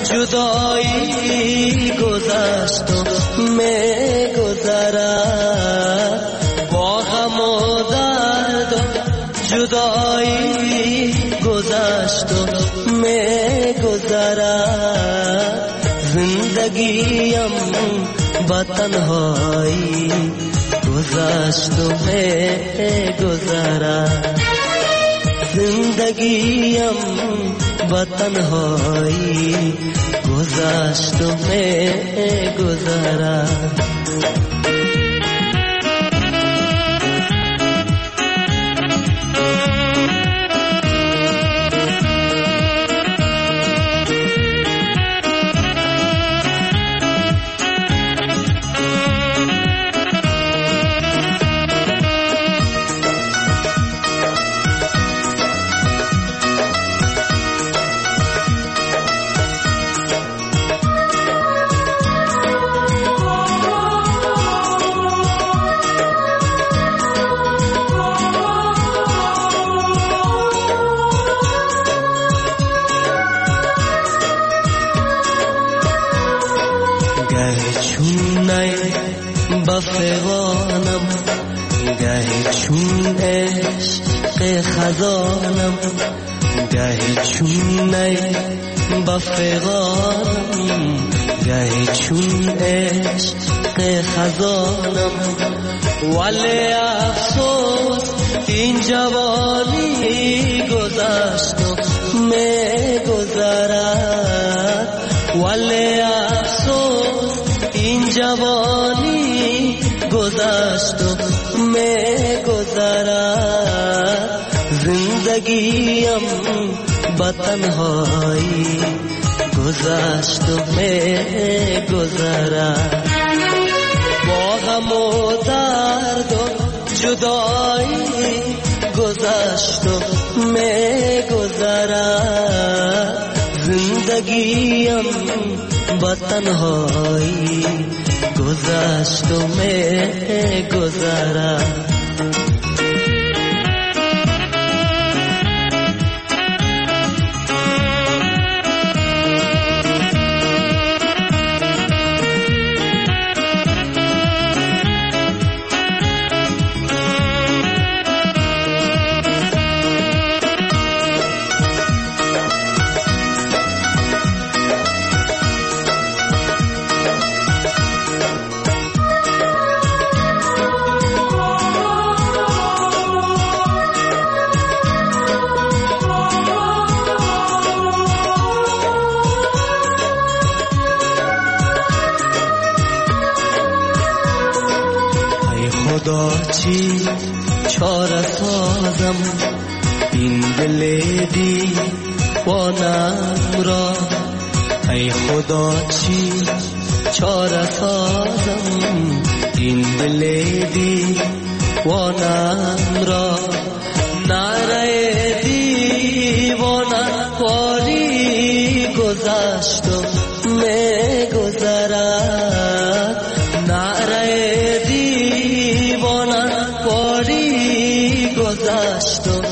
جدایی گذشت و می گذرد با غم و درد و جدایی گذشت و می گذرد زندگیم با تنهایی گذشت و می گذرد زندگیم با تنهایی گذشت و می گذرد بفغانم گهی چون عشق خزانم گهی چون نی بفغانم گهی چون عشق خزانم ولی افسوس این جوانی گذشت و می گذرد ولی افسوس این جوانی گذشت و می گذرد زندگیم با تنهایی گذشت و می گذرد با غم و درد و جدایی گذشت و میگذرد زندگیم با تنهایی گذشت و میگذرد خدا چی چاره سازم این دل دیوانم را ای خدا چی چاره سازم این دل دیوانم را نره دیوانم پاری گذشت و میگذرد نره گذشت و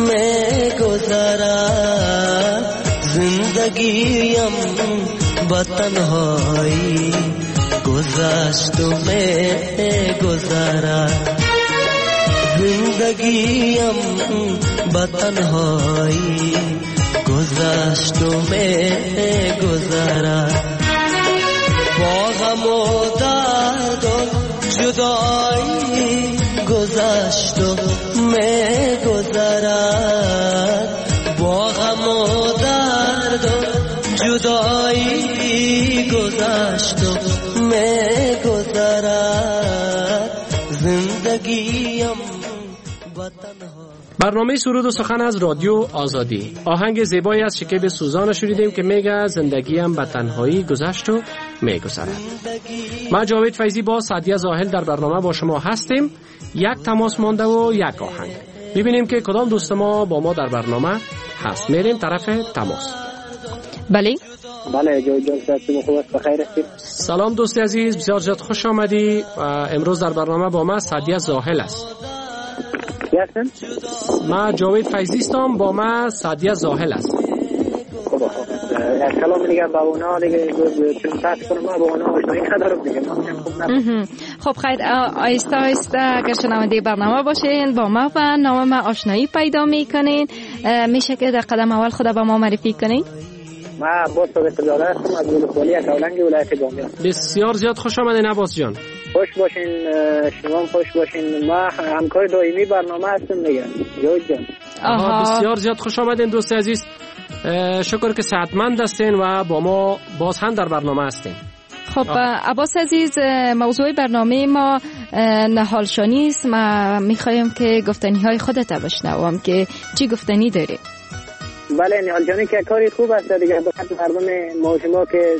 میگذرد زندگیم با تنهایی گذشت و میگذرد زندگیم با تنهایی گذشت و میگذرد با غم و درد و جدایی گذشت و میگذرد با غم و درد و جدایی گذشت و میگذرد زندگیم با تنها. برنامه سرود و سخن از رادیو آزادی. آهنگ زیبایی از شکیب سوزان شنیدیم که میگه زندگیم به تنهایی گذشت و میگذرد. من جاوید فیضی با سعدیه زاهل در برنامه با شما هستیم. یک تماس مانده و یک آهنگ. ببینیم که کدام دوست ما با ما در برنامه هست. میریم طرف تماس. بله بله جو جو سلام خوب است بخیر هستید. سلام دوست عزیز، بسیار زیاد خوش آمدی. امروز در برنامه با ما سعدیه زاهل است. یستن؟ ما جاوید فیضی هستم، با ما سعدیه زاهل است. خب سلام میگم با اونا دیگه چون صحبت کنم با اونا آشنایی ندارم دیگه. خب خیر آیسته آیسته اگر شنونده برنامه باشین با ما و نام ما آشنایی پیدا میکنین. میشه که در قدم اول خود با ما معرفی کنین؟ ما باز صادق زاده هستم از ولسوالی اکاولنگ ولایت گامیان. بسیار زیاد خوش آمدین عباس جان. خوش باشین، شما خوش باشین. ما همکار دائمی برنامه هستم دیگه جوید جان. آها بسیار زیاد خوش آمدین دوست عزیز. شکر که صحتمند هستین و با ما باز هم در برنامه هستین. خب عباس عزیز، موضوع برنامه ما نهالشانی است. ما میخوایم که گفتنی های خودت بشنوم که چی گفتنی داری. بله نهالشانی که کاری خوب است دیگه. بخاطر مردم ما شما که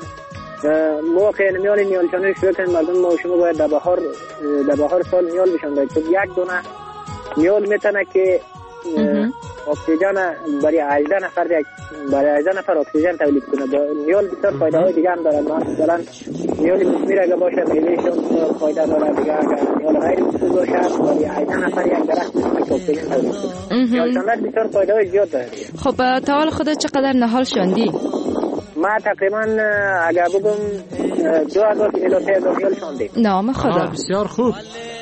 موقع نمیال نهالشانی شروع کنیم، مردم ما شما باید در بهار در بهار سال نیال بشن باید. چون یک دونه نیال میتونه که اکسیژن برای هجده نفر برای هجده نفر اکسیژن تولید کنه. نیال بسیار فایده های دیگه هم داره. مثلا نیال مسمیر اگه باشه میوهشون فایده داره دیگه. اگر نیال غیر مسمیر باشه برای هجده نفر یک درخت اکسیژن تولید کنه. نیال شاندن بسیار فایده های زیاد داره. خب تا حال خودت چقدر نهال شاندی؟ ما تقریبا اگر بگم دو هزار الی سه هزار نیال شاندیم. نام خدا. بسیار خوب.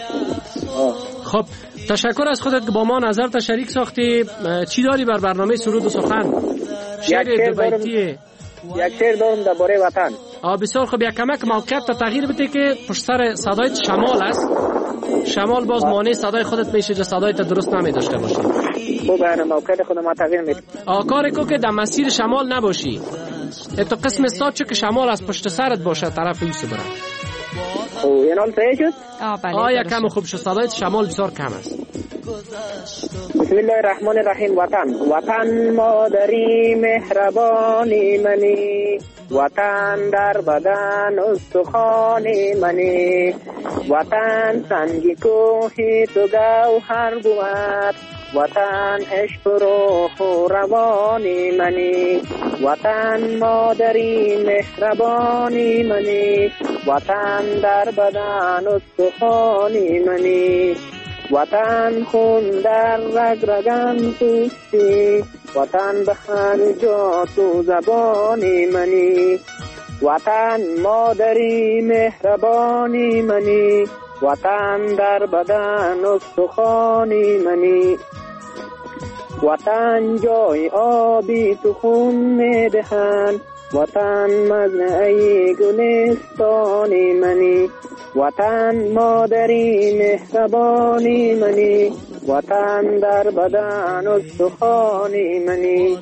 خب تشکر از خودت که با ما نظر تا شریک ساختی. چی داری بر برنامه سرود و سخن؟ شعر دوبیتیه. یک شعر دارم درباره وطن. آ بسیار خوب. یک کمک موقعیت تا تغییر بده که پشت سر صدای شمال است. شمال باز مانع صدای خودت میشه که صدای تا درست نمی داشته باشی. خوب انا موقعیت خودم ما تغییر میدم. آ کاری کو که در مسیر شمال نباشی. تو قسم استاد چه که شمال از پشت سرت باشه طرف ایسو بره. او این حال صحیح شد؟ آه بله. آه یک کم خوب شد. صدای شمال بسیار کم است. بسم الله الرحمن الرحیم. وطن وطن مادری مهربانی منی، وطن در بدن استخوانی منی، وطن سنگ کوهی تو گوهر بود، وطن عشق و روح و روانی منی، وطن مادری مهربانی منی، وطن در بدن استخوانی منی، وطن خون در رگ رگم توستی، وطن به هر جا تو زبانی منی، وطن مادری مهربانی منی، وطن در بدن استخوانی منی، وطن جای آبی تو خون میدهند، وطن مزرعه گلستانی منی، وطن مادری مهربانی منی، وطن در بدن استخوانی منی،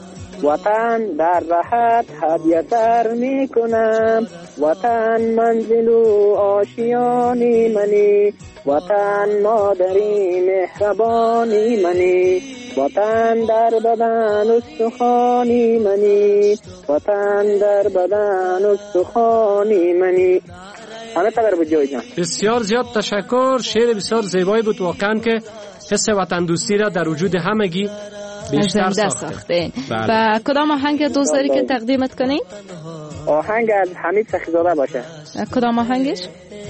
وطن در راحت هدیه تر می کنم، وطن منزل و آشیانی منی، وطن مادری مهربانی منی، وطن در بدن استخوانی منی، وطن در بدن استخوانی منی. همه تبر بود جوی جان. بسیار زیاد تشکر. شعر بسیار زیبایی بود واقعا که حس وطن دوستی را در وجود همگی بیشتر ساخته. بله. و کدام آهنگ دوست داری که تقدیمت کنی؟ آهنگ از حمید سخیزاده باشه. کدام آهنگش؟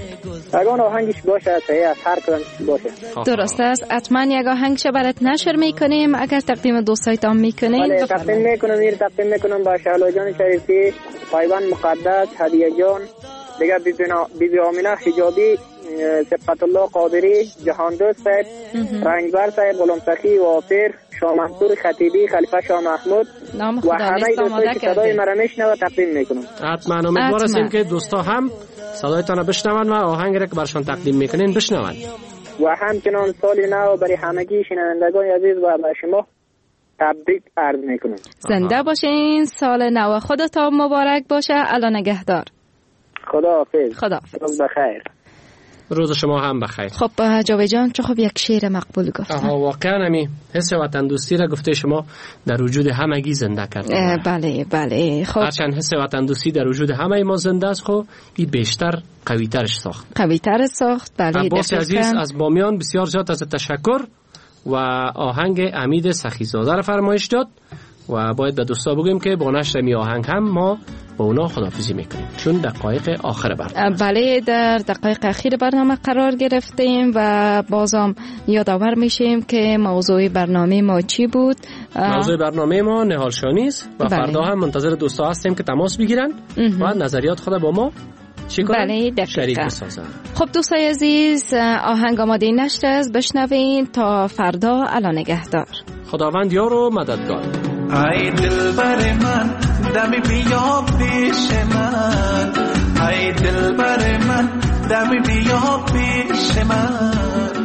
اگه آهنگش باشه صحیح از هر کدام باشه. درست است. حتما یک آهنگش برات نشر میکنیم اگر تقدیم دوستایتان میکنیم. بله تقدیم میکنم، میره تقدیم میکنم با شعلا جان شریفی، پایوان مقدس، هدیه جان، دیگه بیبی آمینه حجابی، صفت الله قادری، جهان دوست صاحب، رنگبر صاحب، غلام سخی، وافر، شاه منصور خطیبی، خلیفه شاه محمود و همه دوستایی که صدای مرا میشنوه تقدیم میکنم. حتما امیدوار هستیم که دوستا هم صدایتان بشنون و آهنگ را که برشان تقدیم میکنین بشنون. و همچنان سال نو برای همگی شنوندگان عزیز و به شما تبریک عرض میکنم. زنده باشین، سال نو خودتان مبارک باشه. الله نگهدار. خداحافظ. خداحافظ. روز بخیر. روز شما هم بخیر. خب جاوید جان چه خوب یک شعر مقبول گفت. آها واقعا همی حس وطن دوستی را گفته شما در وجود همگی زنده کرده. بله بله. خب هرچند حس وطن دوستی در وجود همه ما زنده است، خب این بیشتر قوی ترش ساخت. قوی تر ساخت. بله. عباس عزیز از بامیان بسیار زیاد از تشکر و آهنگ حمید سخیزاده را فرمایش داد و باید به دوستا بگیم که با نشر می آهنگ هم ما با اونا خداحافظی میکنیم چون دقایق آخر برنامه. بله در دقایق اخیر برنامه قرار گرفتیم و بازم یادآور میشیم که موضوع برنامه ما چی بود. موضوع برنامه ما نهال شانی است و بله. فردا هم منتظر دوستا هستیم که تماس بگیرن و نظریات خود با ما چی کنن؟ بله شریک بسازن. خب دوستای عزیز آهنگ آماده نشر است، بشنوین تا فردا. الله نگهدار. خداوند یار و مددگار. ای دلبر من دمی بیا پیش من، ای دلبر من دمی بیا پیش من،